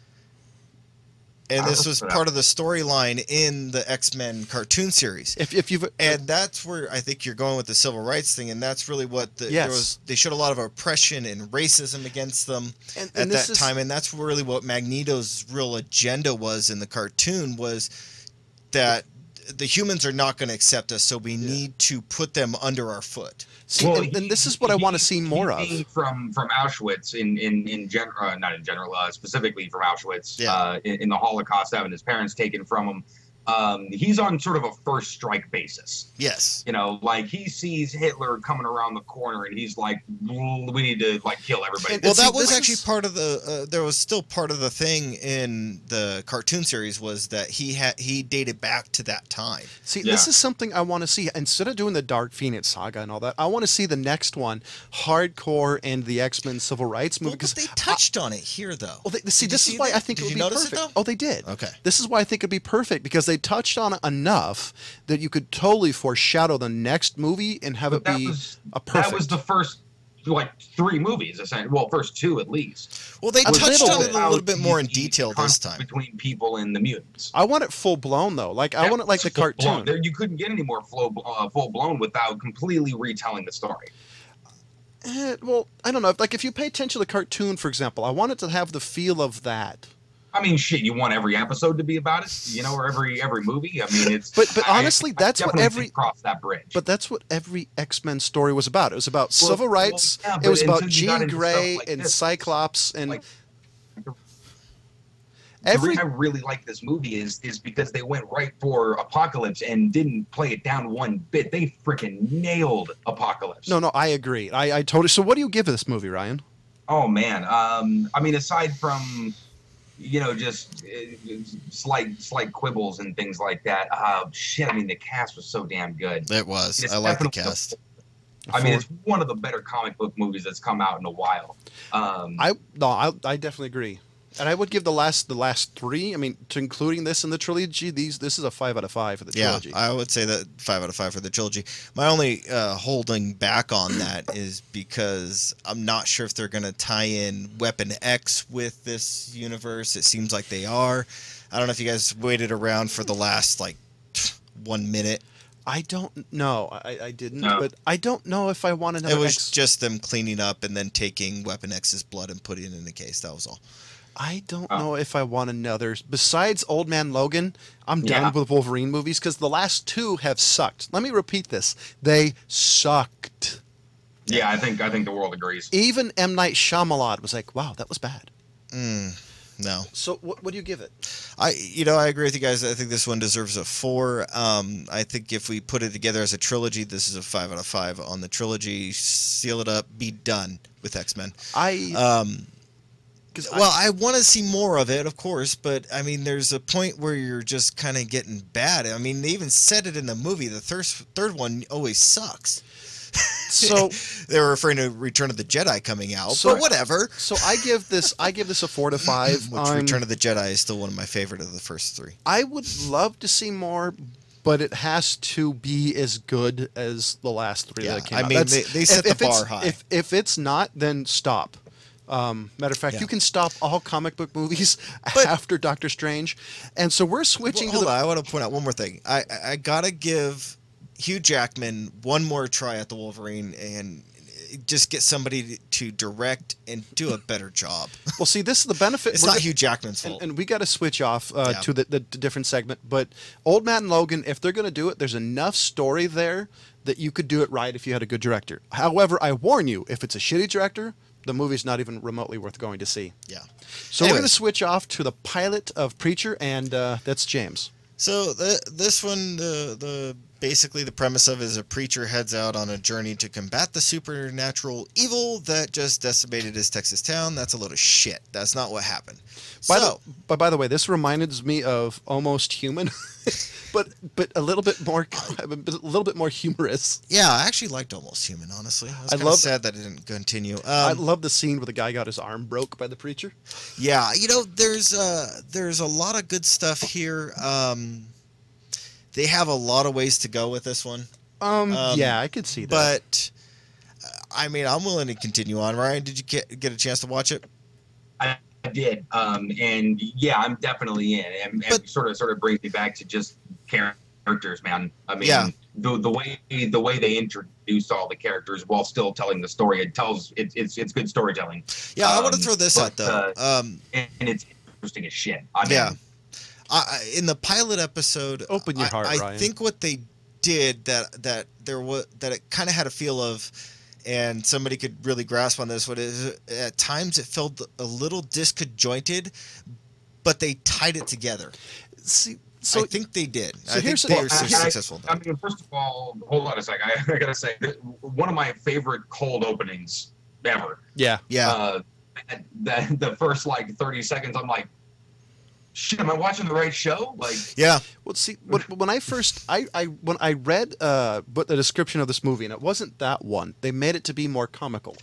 [SPEAKER 2] And
[SPEAKER 3] Oh,
[SPEAKER 2] this was
[SPEAKER 3] yeah.
[SPEAKER 2] part of the storyline in the X-Men cartoon series.
[SPEAKER 1] If if you've
[SPEAKER 2] And that's where I think you're going with the civil rights thing, and that's really what the,
[SPEAKER 1] Yes.
[SPEAKER 2] there was. They showed a lot of oppression and racism against them
[SPEAKER 1] and,
[SPEAKER 2] at
[SPEAKER 1] and
[SPEAKER 2] that
[SPEAKER 1] this is,
[SPEAKER 2] time, and that's really what Magneto's real agenda was in the cartoon, was that the humans are not going to accept us, so we need to put them under our foot.
[SPEAKER 1] see,
[SPEAKER 3] Well,
[SPEAKER 1] and, and
[SPEAKER 3] he-
[SPEAKER 1] this is what I want to
[SPEAKER 3] he-
[SPEAKER 1] see more
[SPEAKER 3] he
[SPEAKER 1] of.
[SPEAKER 3] came from from Auschwitz in in in general, uh, not in general, uh, specifically from Auschwitz,
[SPEAKER 2] Yeah.
[SPEAKER 3] uh, in, in the Holocaust, having his parents taken from him. Um, he's on sort of a first strike basis.
[SPEAKER 2] Yes.
[SPEAKER 3] You know, like he sees Hitler coming around the corner, and he's like, "Mm, "We need to like kill everybody."
[SPEAKER 1] And-
[SPEAKER 2] Well,
[SPEAKER 1] see,
[SPEAKER 2] that was
[SPEAKER 1] this
[SPEAKER 2] actually
[SPEAKER 1] is-
[SPEAKER 2] part of the. Uh, there was still part of the thing in the cartoon series was that he had he dated back to that time.
[SPEAKER 1] See,
[SPEAKER 3] Yeah.
[SPEAKER 1] this is something I want to see. Instead of doing the Dark Phoenix saga and all that, I want to see the next one, hardcore and the X-Men civil rights movie.
[SPEAKER 2] Well, but
[SPEAKER 1] Because
[SPEAKER 2] they touched on it here, though.
[SPEAKER 1] well, they, see,
[SPEAKER 2] Did you
[SPEAKER 1] this
[SPEAKER 2] see
[SPEAKER 1] is why
[SPEAKER 2] that?
[SPEAKER 1] I think
[SPEAKER 2] Did
[SPEAKER 1] it would
[SPEAKER 2] you
[SPEAKER 1] be
[SPEAKER 2] notice it,
[SPEAKER 1] perfect.
[SPEAKER 2] though?
[SPEAKER 1] Oh, they did.
[SPEAKER 2] Okay.
[SPEAKER 1] This is why I think it'd be perfect because they touched on it enough that you could totally foreshadow the next movie and have it
[SPEAKER 3] But that
[SPEAKER 1] be
[SPEAKER 3] was
[SPEAKER 1] a perfect.
[SPEAKER 3] that was the first like three movies, essentially. Well, first two at least.
[SPEAKER 2] Well, they
[SPEAKER 1] A
[SPEAKER 2] touched
[SPEAKER 1] little
[SPEAKER 2] on
[SPEAKER 1] bit.
[SPEAKER 2] it a little bit more in
[SPEAKER 3] The
[SPEAKER 2] detail this
[SPEAKER 3] conflict
[SPEAKER 2] time.
[SPEAKER 3] between people and the mutants.
[SPEAKER 1] I want it full blown though. Like I
[SPEAKER 3] That
[SPEAKER 1] want it like the
[SPEAKER 3] was full blown.
[SPEAKER 1] cartoon.
[SPEAKER 3] There, you couldn't get any more flow, uh, full blown without completely retelling the story.
[SPEAKER 1] Eh, well, I don't know. Like if you pay attention to the cartoon, for example, I want it to have the feel of that.
[SPEAKER 3] I mean, shit, you want every episode to be about it, you know, or every every movie. I mean, it's.
[SPEAKER 1] But- but
[SPEAKER 3] I-
[SPEAKER 1] honestly,
[SPEAKER 3] I
[SPEAKER 1] that's what
[SPEAKER 3] definitely
[SPEAKER 1] every-
[SPEAKER 3] think cross that bridge.
[SPEAKER 1] But that's what every X-Men story was about. It was about
[SPEAKER 3] Well,
[SPEAKER 1] civil
[SPEAKER 3] well,
[SPEAKER 1] rights.
[SPEAKER 3] yeah,
[SPEAKER 1] it
[SPEAKER 3] but
[SPEAKER 1] was about
[SPEAKER 3] until you got
[SPEAKER 1] Jean
[SPEAKER 3] into
[SPEAKER 1] Grey
[SPEAKER 3] stuff like
[SPEAKER 1] and
[SPEAKER 3] this,
[SPEAKER 1] Cyclops and
[SPEAKER 3] like, the
[SPEAKER 1] every.
[SPEAKER 3] reason I really like this movie is is because they went right for Apocalypse and didn't play it down one bit. They freaking nailed Apocalypse.
[SPEAKER 1] No, no, I agree. I, I totally. So, what do you give this movie, Ryan?
[SPEAKER 3] Oh man, um, I mean, aside from you know just uh, slight slight quibbles and things like that, uh, shit. I mean, the cast was so damn good.
[SPEAKER 2] It was.
[SPEAKER 3] It's
[SPEAKER 2] I like the
[SPEAKER 3] definitely-
[SPEAKER 2] cast.
[SPEAKER 3] I mean, it's one of the better comic book movies that's come out in a while. Um,
[SPEAKER 1] I no, I, I definitely agree, and I would give the last the last three. I mean, to including this in the trilogy, these this is a five out of five for the
[SPEAKER 2] Yeah,
[SPEAKER 1] trilogy.
[SPEAKER 2] I would say that five out of five for the trilogy. My only uh, holding back on that is because I'm not sure if they're going to tie in Weapon X with this universe. It seems like they are. I don't know if you guys waited around for the last like one minute.
[SPEAKER 1] I don't know. I, I didn't,
[SPEAKER 3] No.
[SPEAKER 1] but I don't know if I want another.
[SPEAKER 2] It was
[SPEAKER 1] X-
[SPEAKER 2] just them cleaning up and then taking Weapon X's blood and putting it in the case. That was all.
[SPEAKER 1] I don't
[SPEAKER 3] Oh.
[SPEAKER 1] know if I want another. Besides Old Man Logan, I'm done
[SPEAKER 3] Yeah.
[SPEAKER 1] with Wolverine movies because the last two have sucked. Let me repeat this: they sucked.
[SPEAKER 3] yeah, I think I think the world agrees.
[SPEAKER 1] Even M. Night Shyamalan was like, "Wow, that was bad."
[SPEAKER 2] Mm, no.
[SPEAKER 1] So, what, what do you give it?
[SPEAKER 2] I, you know, I agree with you guys. I think this one deserves a four. Um, I think if we put it together as a trilogy, this is a five out of five on the trilogy. Seal it up, be done with X Men.
[SPEAKER 1] I
[SPEAKER 2] Um,
[SPEAKER 1] because
[SPEAKER 2] well, I want to see more of it, of course, but I mean, there's a point where you're just kind of getting bad. I mean, they even said it in the movie. The third third one always sucks.
[SPEAKER 1] so
[SPEAKER 2] They were referring to Return of the Jedi coming out,
[SPEAKER 1] So-
[SPEAKER 2] but whatever.
[SPEAKER 1] so I give this I give this a four to five.
[SPEAKER 2] Which
[SPEAKER 1] I'm-
[SPEAKER 2] Return of the Jedi is still one of my favorite of the first three.
[SPEAKER 1] I would love to see more, but it has to be as good as the last three
[SPEAKER 2] Yeah,
[SPEAKER 1] that came
[SPEAKER 2] I
[SPEAKER 1] out.
[SPEAKER 2] mean,
[SPEAKER 1] That's-
[SPEAKER 2] they- they set the
[SPEAKER 1] if it's-
[SPEAKER 2] bar high.
[SPEAKER 1] If if it's not, then stop. Um, matter of fact,
[SPEAKER 2] Yeah.
[SPEAKER 1] you can stop all comic book movies
[SPEAKER 2] But-
[SPEAKER 1] after Doctor Strange, and so we're switching
[SPEAKER 2] Well, hold
[SPEAKER 1] to the.
[SPEAKER 2] on, I want to point out one more thing. I, I I gotta give Hugh Jackman one more try at the Wolverine, and just get somebody to direct and do a better job.
[SPEAKER 1] Well, see, this is the benefit.
[SPEAKER 2] It's
[SPEAKER 1] We're
[SPEAKER 2] not
[SPEAKER 1] gonna-
[SPEAKER 2] Hugh Jackman's
[SPEAKER 1] And,
[SPEAKER 2] fault.
[SPEAKER 1] and we got to switch off uh,
[SPEAKER 2] Yeah.
[SPEAKER 1] to the, the, the different segment. But Old Man Logan, if they're going to do it, there's enough story there that you could do it right if you had a good director. However, I warn you, if it's a shitty director, the movie's not even remotely worth going to see.
[SPEAKER 2] Yeah.
[SPEAKER 1] So we're going
[SPEAKER 2] Anyways.
[SPEAKER 1] to switch off to the pilot of Preacher, and uh, that's James.
[SPEAKER 2] So the, this one, the the basically the premise of it is a preacher heads out on a journey to combat the supernatural evil that just decimated his Texas town. That's a load of shit. That's not what happened.
[SPEAKER 1] By
[SPEAKER 2] so
[SPEAKER 1] the, but by the way, this reminded me of Almost Human, but but a little bit more a little bit more humorous.
[SPEAKER 2] yeah, I actually liked Almost Human. Honestly, I was
[SPEAKER 1] I
[SPEAKER 2] kind of
[SPEAKER 1] love-
[SPEAKER 2] sad that it didn't continue. Um,
[SPEAKER 1] I love the scene where the guy got his arm broke by the preacher.
[SPEAKER 2] Yeah, you know, there's uh there's a lot of good stuff here. Um, they have a lot of ways to go with this one,
[SPEAKER 1] Um,
[SPEAKER 2] Um,
[SPEAKER 1] yeah, I could see that.
[SPEAKER 2] but uh, I mean, I'm willing to continue on. Ryan, did you get get a chance to watch it?
[SPEAKER 3] I did, um, and yeah, I'm definitely in, and, and
[SPEAKER 2] But-
[SPEAKER 3] sort of sort of brings me back to just characters, man. I mean,
[SPEAKER 2] Yeah.
[SPEAKER 3] the the way the way they introduce all the characters while still telling the story, it tells it, it's it's good storytelling,
[SPEAKER 2] Yeah, I want to
[SPEAKER 3] Um,
[SPEAKER 2] throw this
[SPEAKER 3] but,
[SPEAKER 2] out though. um,
[SPEAKER 3] and it's interesting as shit. I mean,
[SPEAKER 2] yeah, I, I- in the pilot episode,
[SPEAKER 1] Open your
[SPEAKER 2] I-
[SPEAKER 1] heart,
[SPEAKER 2] I,
[SPEAKER 1] Ryan.
[SPEAKER 2] think what they did that that there was that it kind of had a feel of, and somebody could really grasp on this. What is at times it felt a little disconjointed, but they tied it together.
[SPEAKER 1] see, so
[SPEAKER 2] I think they did.
[SPEAKER 1] so
[SPEAKER 2] I think
[SPEAKER 1] here's the-
[SPEAKER 2] they
[SPEAKER 1] Well,
[SPEAKER 2] were
[SPEAKER 3] I- I-
[SPEAKER 2] successful. in
[SPEAKER 3] I
[SPEAKER 2] that.
[SPEAKER 3] mean, first of all, hold on a second. I, I gotta say, that one of my favorite cold openings ever.
[SPEAKER 1] yeah,
[SPEAKER 2] Yeah,
[SPEAKER 3] Uh, that, that the first like thirty seconds, I'm like, shit, am I watching the right show? Like,
[SPEAKER 2] yeah,
[SPEAKER 1] well, see, when, when I first, I, I when I read uh, but the description of this movie, and it wasn't that one. They made it to be more comical.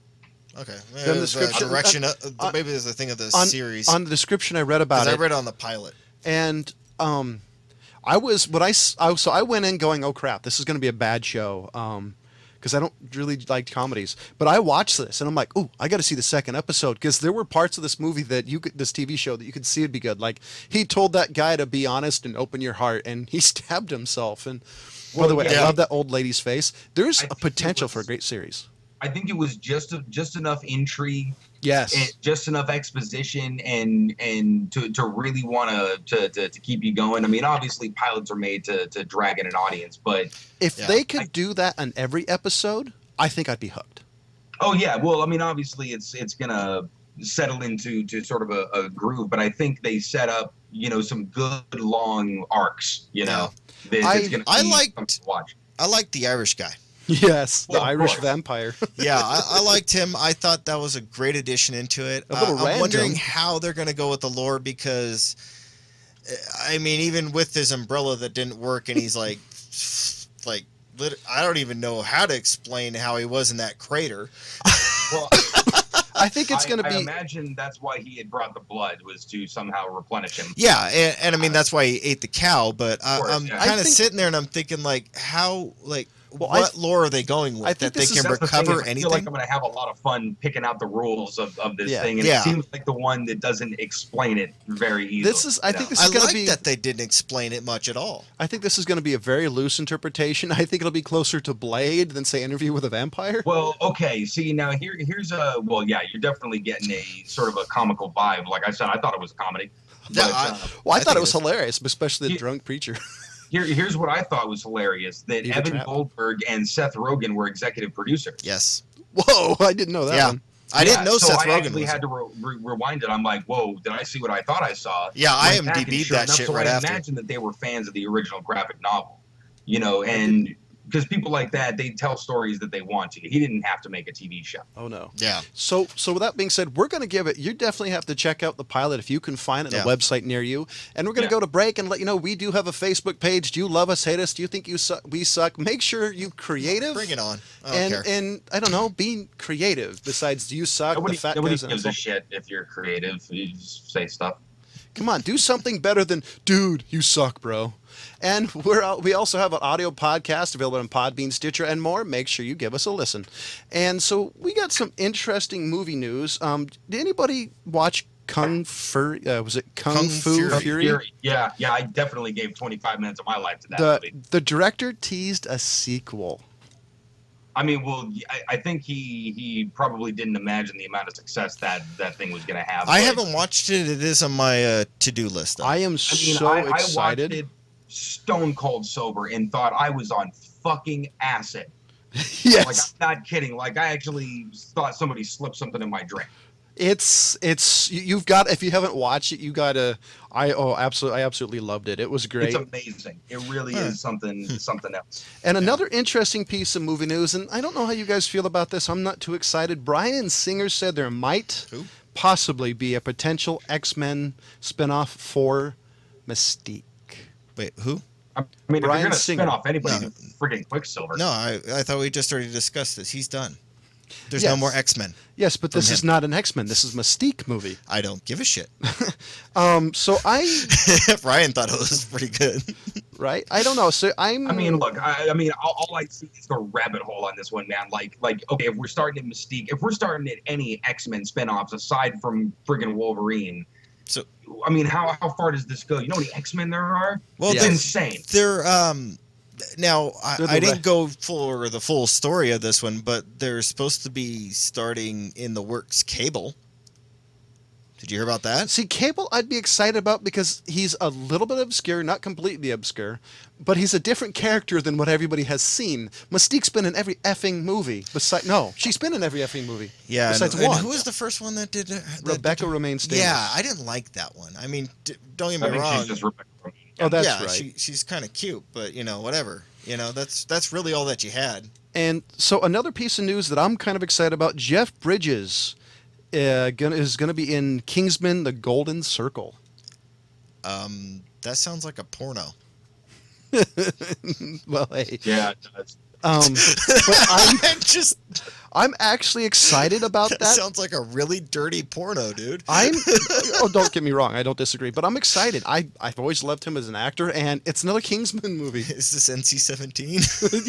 [SPEAKER 2] okay.
[SPEAKER 1] the
[SPEAKER 2] Maybe the
[SPEAKER 1] description-
[SPEAKER 2] direction.
[SPEAKER 1] uh,
[SPEAKER 2] of,
[SPEAKER 1] uh,
[SPEAKER 2] maybe there's the thing of the
[SPEAKER 1] On,
[SPEAKER 2] series.
[SPEAKER 1] on the description I read about
[SPEAKER 2] Because I
[SPEAKER 1] it,
[SPEAKER 2] read on the pilot.
[SPEAKER 1] and um, I was when I, s- I- so I went in going, oh crap, this is going to be a bad show. Um, because I don't really like comedies, but I watched this and I'm like, oh, I got to see the second episode because there were parts of this movie that you could, this T V show that you could see it'd be good. Like he told that guy to be honest and open your heart, and he stabbed himself. And by
[SPEAKER 3] Well,
[SPEAKER 1] the way,
[SPEAKER 3] yeah.
[SPEAKER 1] I love that old lady's face. There's
[SPEAKER 3] I
[SPEAKER 1] a
[SPEAKER 3] think it
[SPEAKER 1] potential
[SPEAKER 3] was-
[SPEAKER 1] for a great series.
[SPEAKER 3] I think it was just a, just enough intrigue
[SPEAKER 1] Yes.
[SPEAKER 3] and just enough exposition and and to, to really want to, to to keep you going. I mean, obviously pilots are made to to drag in an audience, but
[SPEAKER 1] If
[SPEAKER 2] Yeah.
[SPEAKER 1] they could
[SPEAKER 3] I-
[SPEAKER 1] do that on every episode, I think I'd be hooked.
[SPEAKER 3] oh yeah, well, I mean, obviously it's it's gonna settle into to sort of a, a groove, but I think they set up you know some good long arcs. You know, that,
[SPEAKER 1] I-
[SPEAKER 3] that's gonna
[SPEAKER 2] I
[SPEAKER 3] be
[SPEAKER 2] liked-
[SPEAKER 3] something to watch.
[SPEAKER 2] I like the Irish guy.
[SPEAKER 1] Yes,
[SPEAKER 3] Well,
[SPEAKER 1] the
[SPEAKER 3] of
[SPEAKER 1] Irish
[SPEAKER 3] course.
[SPEAKER 1] vampire.
[SPEAKER 2] Yeah, I, I liked him. I thought that was a great addition into it.
[SPEAKER 1] A little
[SPEAKER 2] Uh, I'm
[SPEAKER 1] random.
[SPEAKER 2] wondering how they're going to go with the lore because, uh, I mean, even with his umbrella that didn't work, and he's like, like, lit- I don't even know how to explain how he was in that crater.
[SPEAKER 3] Well,
[SPEAKER 1] I think it's
[SPEAKER 3] I-
[SPEAKER 1] going to
[SPEAKER 3] I
[SPEAKER 1] be.
[SPEAKER 3] imagine that's why he had brought the blood was to somehow replenish him.
[SPEAKER 2] Yeah, and, and I mean that's why he ate the cow. But I,
[SPEAKER 3] Of course,
[SPEAKER 2] I'm
[SPEAKER 3] yeah.
[SPEAKER 2] kind
[SPEAKER 1] I
[SPEAKER 2] of
[SPEAKER 1] think-
[SPEAKER 2] sitting there and I'm thinking like, how, like,
[SPEAKER 1] Well, I
[SPEAKER 2] what
[SPEAKER 1] th-
[SPEAKER 2] lore are they going with
[SPEAKER 1] I think
[SPEAKER 2] that they
[SPEAKER 1] this is-
[SPEAKER 2] can
[SPEAKER 3] That's the thing
[SPEAKER 2] recover
[SPEAKER 3] is I
[SPEAKER 2] anything?
[SPEAKER 3] feel like I'm going to have a lot of fun picking out the rules of, of this
[SPEAKER 1] Yeah.
[SPEAKER 3] thing, and
[SPEAKER 2] Yeah.
[SPEAKER 3] it seems like the one that doesn't explain it very easily.
[SPEAKER 1] This is. I
[SPEAKER 3] you
[SPEAKER 1] think
[SPEAKER 3] know?
[SPEAKER 1] this
[SPEAKER 2] I
[SPEAKER 1] is going to
[SPEAKER 2] like
[SPEAKER 1] be.
[SPEAKER 2] that they didn't explain it much at all.
[SPEAKER 1] I think this is going to be a very loose interpretation. I think it'll be closer to Blade than say Interview with a Vampire.
[SPEAKER 3] Well, okay. See, now here, here's a. Well, yeah, you're definitely getting a sort of a comical vibe. Like I said, I thought it was a comedy.
[SPEAKER 2] Yeah,
[SPEAKER 3] But,
[SPEAKER 2] I-
[SPEAKER 3] uh,
[SPEAKER 1] Well, I,
[SPEAKER 2] I
[SPEAKER 1] thought
[SPEAKER 2] think
[SPEAKER 1] it was
[SPEAKER 2] it is.
[SPEAKER 1] hilarious, especially the
[SPEAKER 3] You-
[SPEAKER 1] drunk preacher.
[SPEAKER 3] here, here's what I thought was hilarious: that
[SPEAKER 1] Beaver
[SPEAKER 3] Evan
[SPEAKER 1] Trap.
[SPEAKER 3] Goldberg and Seth Rogen were executive producers.
[SPEAKER 2] Yes.
[SPEAKER 1] Whoa, I didn't know that
[SPEAKER 2] Yeah.
[SPEAKER 1] one.
[SPEAKER 2] I didn't
[SPEAKER 3] Yeah,
[SPEAKER 2] know
[SPEAKER 3] so
[SPEAKER 2] Seth
[SPEAKER 3] I
[SPEAKER 2] Rogen
[SPEAKER 3] actually
[SPEAKER 2] was.
[SPEAKER 3] had to re- re- rewind it. I'm like, whoa, did I see what I thought I saw?
[SPEAKER 2] Yeah, I
[SPEAKER 3] Went back and
[SPEAKER 2] IMDb'd
[SPEAKER 3] sure
[SPEAKER 2] that
[SPEAKER 3] enough,
[SPEAKER 2] shit
[SPEAKER 3] so
[SPEAKER 2] right
[SPEAKER 3] I
[SPEAKER 2] after.
[SPEAKER 3] imagine that they were fans of the original graphic novel, you know, and because people like that, they tell stories that they want to. He didn't have to make a T V show.
[SPEAKER 1] Oh no.
[SPEAKER 2] Yeah.
[SPEAKER 1] So, so with that being said, we're going to give it. You definitely have to check out the pilot if you can find it on
[SPEAKER 2] Yeah.
[SPEAKER 1] a website near you. And we're going to
[SPEAKER 3] Yeah.
[SPEAKER 1] go to break and let you know we do have a Facebook page. Do you love us, hate us? Do you think you suck? We suck. Make sure you creative.
[SPEAKER 2] Bring it on. I don't
[SPEAKER 1] and
[SPEAKER 2] care.
[SPEAKER 1] and I don't know, being creative. Besides, do you suck?
[SPEAKER 3] Nobody,
[SPEAKER 1] the fat
[SPEAKER 3] nobody
[SPEAKER 1] guys and
[SPEAKER 3] gives a
[SPEAKER 1] stuff?
[SPEAKER 3] shit if you're creative. You just say stuff.
[SPEAKER 1] Come on, do something better than, dude, you suck, bro. And we're out, we also have an audio podcast available on Podbean, Stitcher, and more. Make sure you give us a listen. And so we got some interesting movie news. Um, did anybody watch Kung Fu? Uh, was it Kung,
[SPEAKER 2] Kung
[SPEAKER 1] Fu
[SPEAKER 2] Fury.
[SPEAKER 1] Fury?
[SPEAKER 3] Fury. Yeah, yeah. I definitely gave twenty-five minutes of my life to that
[SPEAKER 1] The
[SPEAKER 3] movie.
[SPEAKER 1] the director teased a sequel.
[SPEAKER 3] I mean, well, I, I think he he probably didn't imagine the amount of success that that thing was going to have.
[SPEAKER 2] I
[SPEAKER 3] But,
[SPEAKER 2] haven't watched it. It is on my uh, to-do list. Though.
[SPEAKER 1] I am
[SPEAKER 3] I mean,
[SPEAKER 1] so
[SPEAKER 3] I,
[SPEAKER 1] excited.
[SPEAKER 3] I watched it stone cold sober and thought I was on fucking acid.
[SPEAKER 1] Yes.
[SPEAKER 3] Like, I'm not kidding. Like, I actually thought somebody slipped something in my drink.
[SPEAKER 1] It's it's you- you've got if you haven't watched it, you gotta. I oh absolutely I absolutely loved it. It was great.
[SPEAKER 3] It's amazing. It really
[SPEAKER 2] Huh.
[SPEAKER 3] is something something else.
[SPEAKER 1] And another interesting piece of movie news, and I don't know how you guys feel about this. I'm not too excited. Bryan Singer said there might
[SPEAKER 2] Who?
[SPEAKER 1] possibly be a potential X-Men spinoff for Mystique.
[SPEAKER 2] Wait, who?
[SPEAKER 3] I mean, if
[SPEAKER 1] Bryan
[SPEAKER 3] you're going to
[SPEAKER 1] Singer.
[SPEAKER 3] spin off anybody,
[SPEAKER 2] No.
[SPEAKER 3] to freaking Quicksilver.
[SPEAKER 2] No, I I thought we just already discussed this. He's done. There's
[SPEAKER 1] Yes.
[SPEAKER 2] no more X-Men.
[SPEAKER 1] Yes, but this
[SPEAKER 2] From
[SPEAKER 1] is
[SPEAKER 2] him.
[SPEAKER 1] not an X-Men. This is Mystique movie.
[SPEAKER 2] I don't give a shit.
[SPEAKER 1] Um, so I
[SPEAKER 2] Ryan thought it was pretty good.
[SPEAKER 1] right. I don't know. So I'm.
[SPEAKER 3] I mean, look. I, I mean, all, all I see is the rabbit hole on this one, man. Like, like, okay, if we're starting at Mystique, if we're starting at any X-Men spinoffs aside from friggin' Wolverine,
[SPEAKER 2] So-
[SPEAKER 3] I mean, how how far does this go? You know how many X-Men there are?
[SPEAKER 2] Well,
[SPEAKER 3] It's
[SPEAKER 1] Yeah.
[SPEAKER 2] there's-
[SPEAKER 3] insane.
[SPEAKER 2] They're um now I,
[SPEAKER 1] They're the
[SPEAKER 2] I didn't
[SPEAKER 1] re-
[SPEAKER 2] go for the full story of this one, but they're supposed to be starting in the works Cable. Did you hear about that?
[SPEAKER 1] See, Cable, I'd be excited about because he's a little bit obscure, not completely obscure, but he's a different character than what everybody has seen. Mystique's been in every effing movie. Besides, no, she's been in every effing movie.
[SPEAKER 2] Yeah.
[SPEAKER 1] Besides
[SPEAKER 2] and, and
[SPEAKER 1] one.
[SPEAKER 2] who was the first one that did? Uh, that
[SPEAKER 1] Rebecca
[SPEAKER 2] did-
[SPEAKER 1] Romaine Stamos.
[SPEAKER 2] Yeah, I didn't like that one. I mean, d- don't get
[SPEAKER 3] I
[SPEAKER 2] me
[SPEAKER 3] think
[SPEAKER 2] wrong.
[SPEAKER 3] she's just Rebecca Romijn.
[SPEAKER 1] Oh, that's
[SPEAKER 2] yeah,
[SPEAKER 1] right.
[SPEAKER 2] she, she's kind of cute, but you know, whatever. You know, that's that's really all that you had.
[SPEAKER 1] And so another piece of news that I'm kind of excited about: Jeff Bridges uh, gonna, is going to be in Kingsman: The Golden Circle.
[SPEAKER 2] Um, that sounds like a porno.
[SPEAKER 1] Well, hey,
[SPEAKER 3] Yeah, it does.
[SPEAKER 1] um, but I'm
[SPEAKER 2] I'm just
[SPEAKER 1] I'm actually excited about
[SPEAKER 2] that
[SPEAKER 1] that.
[SPEAKER 2] sounds like a really dirty porno, dude.
[SPEAKER 1] I'm oh, don't get me wrong, I don't disagree, but I'm excited. I I've always loved him as an actor, and it's another Kingsman movie.
[SPEAKER 2] Is this N C seventeen?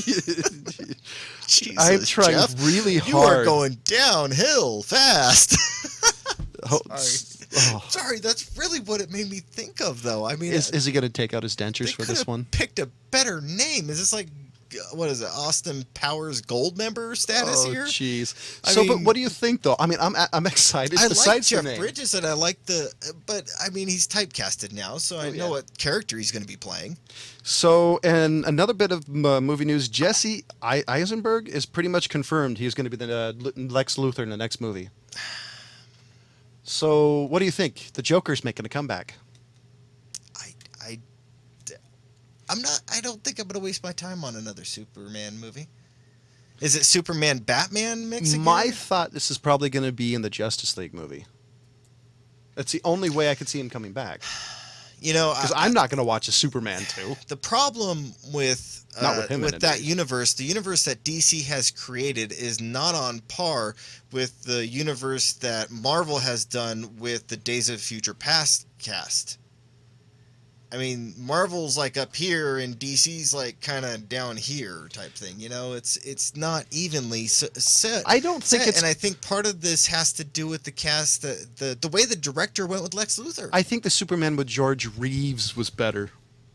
[SPEAKER 2] Jesus,
[SPEAKER 1] I'm trying
[SPEAKER 2] Jeff,
[SPEAKER 1] really
[SPEAKER 2] you are
[SPEAKER 1] hard.
[SPEAKER 2] going downhill fast.
[SPEAKER 1] Oh,
[SPEAKER 2] Sorry.
[SPEAKER 1] oh.
[SPEAKER 2] Sorry, that's really what it made me think of, though. I mean,
[SPEAKER 1] Is is he going to take out his
[SPEAKER 2] they
[SPEAKER 1] dentures for
[SPEAKER 2] could
[SPEAKER 1] this
[SPEAKER 2] have
[SPEAKER 1] one?
[SPEAKER 2] picked a better name. Is this like, uh, what is it, Austin Powers Gold member status
[SPEAKER 1] Oh,
[SPEAKER 2] here?
[SPEAKER 1] jeez.
[SPEAKER 2] I
[SPEAKER 1] So, but
[SPEAKER 2] mean-
[SPEAKER 1] what do you think, though? I mean, I'm I'm excited.
[SPEAKER 2] I like
[SPEAKER 1] Besides
[SPEAKER 2] Jeff
[SPEAKER 1] the name.
[SPEAKER 2] Bridges and I like the, but I mean, he's typecasted now, so I
[SPEAKER 1] Oh,
[SPEAKER 2] know
[SPEAKER 1] yeah.
[SPEAKER 2] what character he's going to be playing.
[SPEAKER 1] So, and another bit of uh, movie news: Jesse I- Eisenberg is pretty much confirmed he's going to be the uh, L- Lex Luthor in the next movie. So, what do you think? The Joker's making a comeback.
[SPEAKER 2] I, I, I'm not. I don't think I'm going to waste my time on another Superman movie. Is it Superman Batman mix again?
[SPEAKER 1] My thought: this is probably going to be in the Justice League movie. That's the only way I could see him coming back.
[SPEAKER 2] you know,
[SPEAKER 1] Because
[SPEAKER 2] I-
[SPEAKER 1] I'm not going to watch a Superman two.
[SPEAKER 2] The problem with uh,
[SPEAKER 1] Not with him in it,
[SPEAKER 2] that
[SPEAKER 1] at least.
[SPEAKER 2] universe, the universe that D C has created is not on par with the universe that Marvel has done with the Days of Future Past cast. I mean, Marvel's like up here and D C's like kind of down here type thing. You know, it's it's not evenly s- set.
[SPEAKER 1] I don't think
[SPEAKER 2] set,
[SPEAKER 1] it's.
[SPEAKER 2] and I think part of this has to do with the cast, the the, the way the director went with Lex Luthor.
[SPEAKER 1] I think the Superman with George Reeves was better.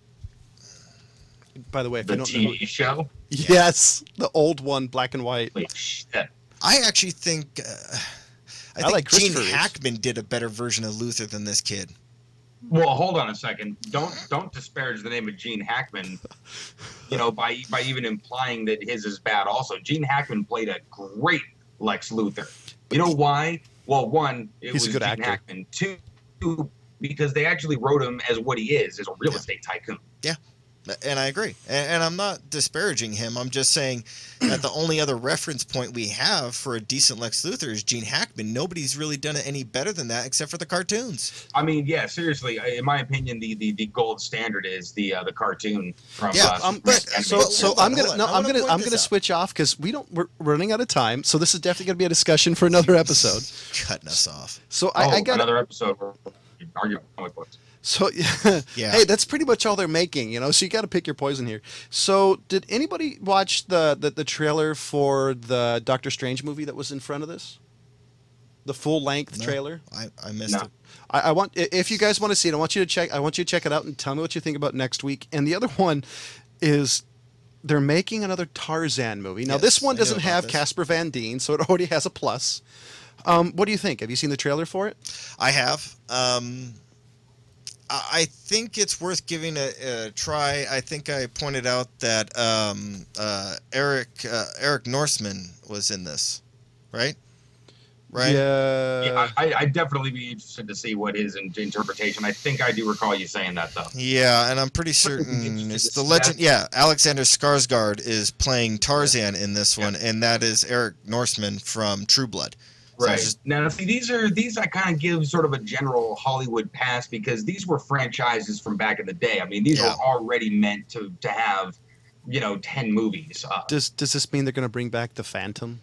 [SPEAKER 1] By the way, if
[SPEAKER 3] The
[SPEAKER 1] you don't
[SPEAKER 3] T
[SPEAKER 1] know,
[SPEAKER 3] V show.
[SPEAKER 1] yes, the old one, black and white.
[SPEAKER 3] Wait, shit.
[SPEAKER 2] I actually think uh, I
[SPEAKER 1] I
[SPEAKER 2] think
[SPEAKER 1] like
[SPEAKER 2] Gene
[SPEAKER 1] Christopher Reeves.
[SPEAKER 2] Hackman did a better version of Luther than this kid.
[SPEAKER 3] Well, hold on a second. Don't don't disparage the name of Gene Hackman. You know, by by even implying that his is bad. Also, Gene Hackman played a great Lex Luthor. You know why? Well, one, it
[SPEAKER 1] He's a
[SPEAKER 3] was
[SPEAKER 1] good
[SPEAKER 3] Gene
[SPEAKER 1] actor.
[SPEAKER 3] Hackman. Two, because they actually wrote him as what he is, as a real estate tycoon.
[SPEAKER 2] And I agree. And, and I'm not disparaging him. I'm just saying that the only other reference point we have for a decent Lex Luthor is Gene Hackman. Nobody's really done it any better than that except for the cartoons.
[SPEAKER 3] I mean, yeah, seriously. I- In my opinion, the, the, the gold standard is the uh, the cartoon from.
[SPEAKER 2] Yeah,
[SPEAKER 3] uh,
[SPEAKER 1] Um,
[SPEAKER 3] Superman
[SPEAKER 2] but-
[SPEAKER 3] animated
[SPEAKER 1] so,
[SPEAKER 2] Hold
[SPEAKER 1] so
[SPEAKER 2] on,
[SPEAKER 1] I'm
[SPEAKER 2] hold
[SPEAKER 1] gonna
[SPEAKER 2] on.
[SPEAKER 1] no,
[SPEAKER 2] I
[SPEAKER 1] I'm
[SPEAKER 2] wanna
[SPEAKER 1] gonna
[SPEAKER 2] point
[SPEAKER 1] I'm
[SPEAKER 2] this
[SPEAKER 1] gonna
[SPEAKER 2] out.
[SPEAKER 1] switch off because we don't we're running out of time. So this is definitely gonna be a discussion for another episode.
[SPEAKER 2] Cutting us off.
[SPEAKER 1] So
[SPEAKER 3] Oh,
[SPEAKER 1] I, I got
[SPEAKER 3] another episode where we argue about comic books.
[SPEAKER 1] so
[SPEAKER 2] Yeah.
[SPEAKER 1] hey, that's pretty much all they're making, you know. So you got to pick your poison here. So did anybody watch the, the the trailer for the Doctor Strange movie that was in front of this? The full length
[SPEAKER 2] No.
[SPEAKER 1] trailer.
[SPEAKER 2] I, I missed
[SPEAKER 3] No.
[SPEAKER 2] it.
[SPEAKER 1] I, I want i- if you guys want to see it, I want you to check. I want you to check it out and tell me what you think about next week. And the other one is they're making another Tarzan movie. Now,
[SPEAKER 2] Yes,
[SPEAKER 1] this one
[SPEAKER 2] I knew
[SPEAKER 1] doesn't
[SPEAKER 2] about
[SPEAKER 1] have
[SPEAKER 2] this.
[SPEAKER 1] Casper Van Dien, so it already has a plus. Um, what do you think? Have you seen the trailer for it?
[SPEAKER 2] I have. Um, I I think it's worth giving a, a try. I think I pointed out that um, uh, Eric uh, Eric Norseman was in this, right? Right.
[SPEAKER 1] Yeah.
[SPEAKER 3] Yeah, I, I'd definitely be interested to see what his in- interpretation. I think I do recall you saying that though.
[SPEAKER 2] Yeah, and I'm pretty certain
[SPEAKER 3] Interested
[SPEAKER 2] it's
[SPEAKER 3] to
[SPEAKER 2] the
[SPEAKER 3] see
[SPEAKER 2] legend.
[SPEAKER 3] that.
[SPEAKER 2] Yeah, Alexander Skarsgård is playing Tarzan in this one, and that is Eric Norseman from True Blood. So
[SPEAKER 3] Right.
[SPEAKER 2] it's just-
[SPEAKER 3] Now, see, these are these I kind of give sort of a general Hollywood pass because these were franchises from back in the day. I mean, these
[SPEAKER 2] Yeah.
[SPEAKER 3] were already meant to to have, you know, ten movies. Uh,
[SPEAKER 1] Does Does this mean they're going to bring back the Phantom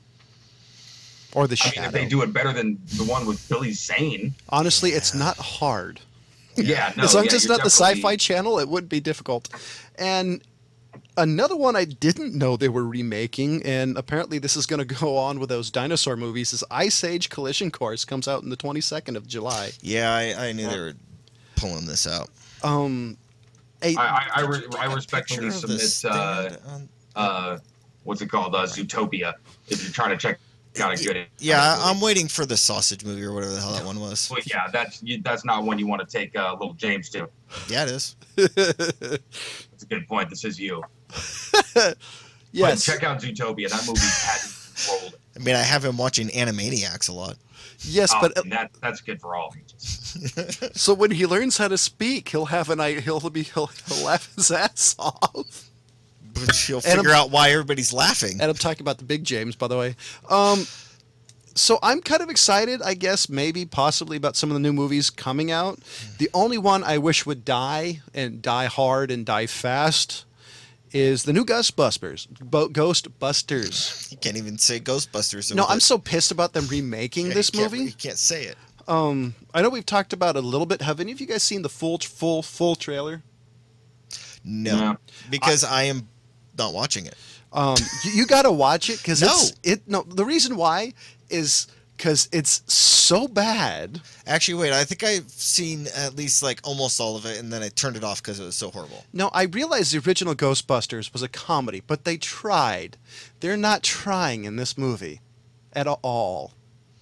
[SPEAKER 1] or the
[SPEAKER 3] I
[SPEAKER 1] Shadow?
[SPEAKER 3] mean, if they do it better than the one with Billy Zane,
[SPEAKER 1] Honestly, it's not hard.
[SPEAKER 3] yeah, no,
[SPEAKER 1] as long
[SPEAKER 3] yeah,
[SPEAKER 1] as it's
[SPEAKER 3] you're
[SPEAKER 1] not the
[SPEAKER 3] definitely-
[SPEAKER 1] Sci-Fi Channel, it wouldn't be difficult. And another one I didn't know they were remaking, and apparently this is going to go on with those dinosaur movies, is Ice Age Collision Course. Comes out on the twenty-second of July.
[SPEAKER 2] yeah, I, I knew they were pulling this out.
[SPEAKER 1] Um, a,
[SPEAKER 3] I I, I, re-
[SPEAKER 2] Did you
[SPEAKER 3] I
[SPEAKER 2] take a
[SPEAKER 3] respectfully
[SPEAKER 2] picture of the
[SPEAKER 3] submit. Uh,
[SPEAKER 2] stand on-
[SPEAKER 3] uh, what's it called? Uh, Zootopia. If you're trying to check out a good.
[SPEAKER 2] Yeah,
[SPEAKER 3] movie.
[SPEAKER 2] I'm waiting for the sausage movie or whatever the hell that one was.
[SPEAKER 3] Well, yeah, that's you, that's not one you want to take uh, little James to.
[SPEAKER 2] Yeah, it is.
[SPEAKER 3] That's a good point. This is you. But
[SPEAKER 1] yes.
[SPEAKER 3] check out Zootopia. That movie had rolled.
[SPEAKER 2] I mean, I have him watching Animaniacs a lot.
[SPEAKER 1] Yes,
[SPEAKER 3] Oh,
[SPEAKER 1] but uh,
[SPEAKER 3] and that that's good for all ages.
[SPEAKER 1] so when he learns how to speak, he'll have an i- he'll be he'll, he'll laugh his ass off.
[SPEAKER 2] But she'll
[SPEAKER 1] And
[SPEAKER 2] figure
[SPEAKER 1] I'm-
[SPEAKER 2] out why everybody's laughing.
[SPEAKER 1] And I'm talking about the big James, by the way. Um, so I'm kind of excited, I guess, maybe, possibly about some of the new movies coming out. The only one I wish would die and die hard and die fast is the new Ghostbusters. Bo- Ghostbusters.
[SPEAKER 2] You can't even say Ghostbusters.
[SPEAKER 1] No,
[SPEAKER 2] with
[SPEAKER 1] I'm
[SPEAKER 2] it.
[SPEAKER 1] so pissed about them remaking
[SPEAKER 2] Yeah,
[SPEAKER 1] this
[SPEAKER 2] you can't-
[SPEAKER 1] movie.
[SPEAKER 2] You can't say it.
[SPEAKER 1] Um, I know we've talked about it a little bit. Have any of you guys seen the full, full, full trailer?
[SPEAKER 2] No,
[SPEAKER 3] No.
[SPEAKER 2] because I, am not watching it.
[SPEAKER 1] Um, you, you got to watch it because
[SPEAKER 2] No.
[SPEAKER 1] it's it. No, the reason why is because it's so bad.
[SPEAKER 2] Actually, wait. I think I've seen at least like almost all of it, and then I turned it off because it was so horrible.
[SPEAKER 1] No, I realize the original Ghostbusters was a comedy, but they tried. They're not trying in this movie at all.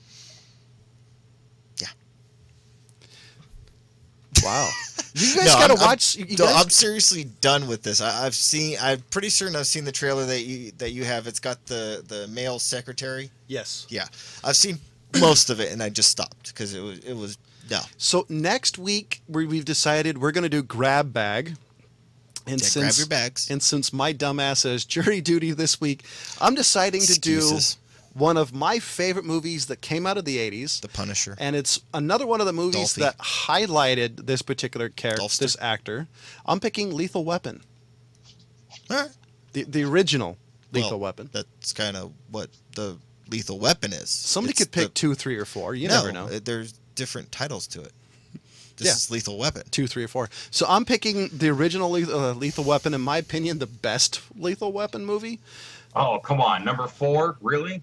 [SPEAKER 2] Yeah.
[SPEAKER 1] Wow. You guys
[SPEAKER 2] No,
[SPEAKER 1] got to
[SPEAKER 2] I'm- I'm-
[SPEAKER 1] watch. You
[SPEAKER 2] No,
[SPEAKER 1] guys-
[SPEAKER 2] I'm seriously done with this. I, I've seen. I'm pretty certain I've seen the trailer that you that you have. It's got the the male secretary.
[SPEAKER 1] yes.
[SPEAKER 2] Yeah, I've seen most of it, and I just stopped because it was it was no.
[SPEAKER 1] So next week we, we've decided we're going to do Grab Bag. And
[SPEAKER 2] Yeah,
[SPEAKER 1] since
[SPEAKER 2] grab your bags.
[SPEAKER 1] and since my dumbass has jury duty this week, I'm deciding to
[SPEAKER 2] Excuses.
[SPEAKER 1] do one of my favorite movies that came out of the eighties.
[SPEAKER 2] The Punisher.
[SPEAKER 1] And it's another one of the movies
[SPEAKER 2] Dolphy.
[SPEAKER 1] that highlighted this particular character,
[SPEAKER 2] Dolphster.
[SPEAKER 1] this actor. I'm picking Lethal Weapon,
[SPEAKER 2] All right.
[SPEAKER 1] the the original Lethal
[SPEAKER 2] Well,
[SPEAKER 1] Weapon.
[SPEAKER 2] That's kind of what the Lethal Weapon is.
[SPEAKER 1] Somebody
[SPEAKER 2] It's
[SPEAKER 1] could pick
[SPEAKER 2] the-
[SPEAKER 1] two, three, or four. You
[SPEAKER 2] no,
[SPEAKER 1] never know.
[SPEAKER 2] uh, There's different titles to it. This
[SPEAKER 1] Yeah.
[SPEAKER 2] is Lethal Weapon.
[SPEAKER 1] Two, three, or four. So I'm picking the original Lethal, uh, Lethal Weapon. In my opinion, the best Lethal Weapon movie.
[SPEAKER 3] Oh, come on, number four, really?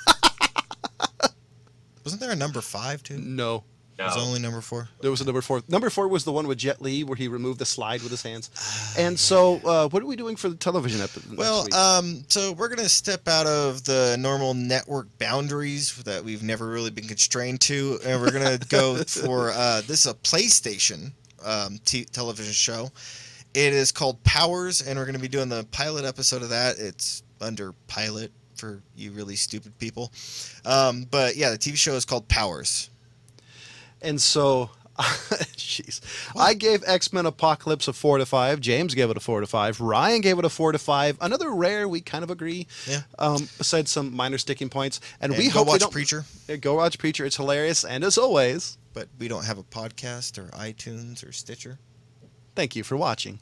[SPEAKER 2] Wasn't there a number five too?
[SPEAKER 1] No,
[SPEAKER 3] No.
[SPEAKER 2] Was it only number four?
[SPEAKER 1] there was a number four. Number four was the one with Jet Li, where he removed the slide with his hands. And so, uh, what are we doing for the television episode?
[SPEAKER 2] Well,
[SPEAKER 1] next week?
[SPEAKER 2] um, so we're gonna step out of the normal network boundaries that we've never really been constrained to, and we're gonna go for uh, this is a PlayStation um, t- television show. It is called Powers, and we're gonna be doing the pilot episode of that. It's under pilot for you really stupid people, um, but yeah, the T V show is called Powers.
[SPEAKER 1] And so, jeez, I gave X-Men Apocalypse a four to five. James gave it a four to five. Ryan gave it a four to five. Another rare, we kind of agree.
[SPEAKER 2] Yeah.
[SPEAKER 1] Um, besides some minor sticking points, and,
[SPEAKER 2] And
[SPEAKER 1] we
[SPEAKER 2] go
[SPEAKER 1] hope we
[SPEAKER 2] watch
[SPEAKER 1] don't
[SPEAKER 2] Preacher,
[SPEAKER 1] Uh, Go watch Preacher. It's hilarious, and as always,
[SPEAKER 2] but we don't have a podcast or iTunes or Stitcher.
[SPEAKER 1] thank you for watching.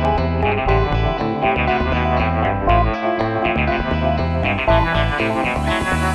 [SPEAKER 4] Thank you.